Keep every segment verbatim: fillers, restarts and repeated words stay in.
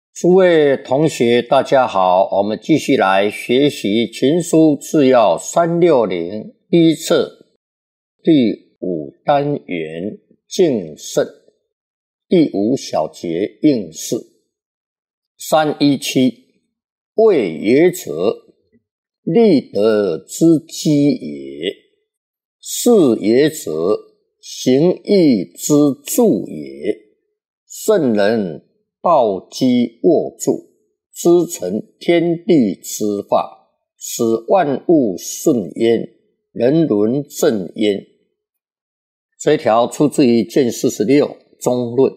诸位同学大家好，我们继续来学习情书制要三六零第一册第五单元敬胜第五小节应试三一七谓也者，立德之基也；事也者，行义之助也。圣人道基握助，知成天地之法，使万物顺焉，人伦正焉。这一条出自于卷四十六中论。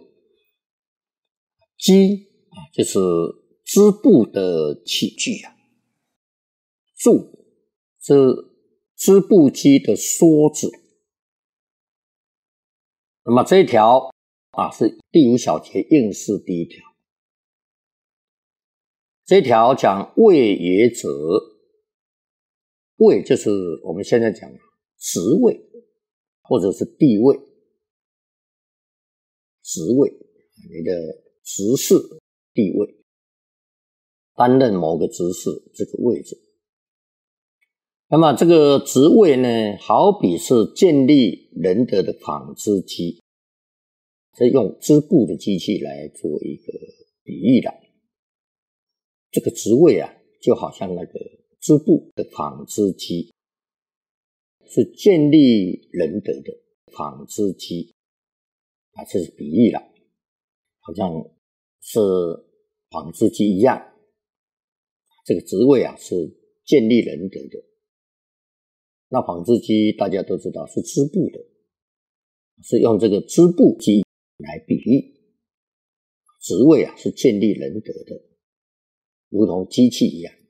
基就是织布的器具啊，助是织布机的梭子。那么这一条啊是第五小节应试第一条。这一条讲位也者，位就是我们现在讲职位或者是地位，职位你的职事地位，担任某个职事这个位置。那么这个职位呢，好比是建立仁德的纺织机，这用织布的机器来做一个比喻的。这个职位啊，就好像那个织布的纺织机，是建立仁德的纺织机啊，这是比喻了，好像是纺织机一样。这个职位啊，是建立仁德的。那纺织机大家都知道是织布的，是用这个织布机来比喻。职位啊，是建立仁德的，如同机器一样。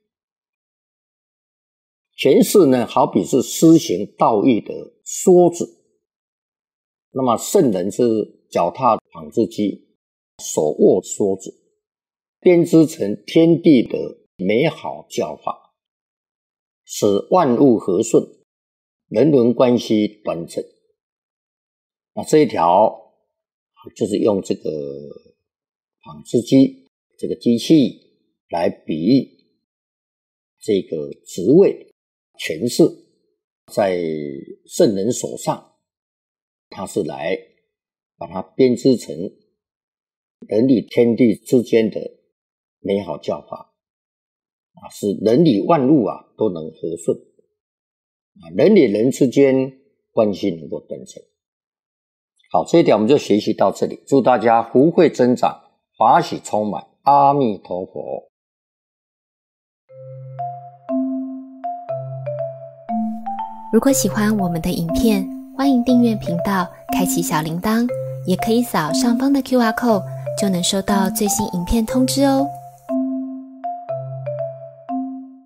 权势呢，好比是施行道义的梭子。那么圣人是脚踏纺织机，手握梭子，编织成天地的美好教法，使万物和顺，人伦关系端正。那这一条就是用这个纺织机这个机器来比喻这个职位权势在圣人手上，他是来把它编织成人与天地之间的美好教法啊，使人与万物啊都能和顺啊，人与人之间关系能够端正。好，这一点我们就学习到这里，祝大家福慧增长，法喜充满，阿弥陀佛。 如果喜欢我们的影片，欢迎订阅频道，开启小铃铛，也可以扫上方的 Q R code， 就能收到最新影片通知哦。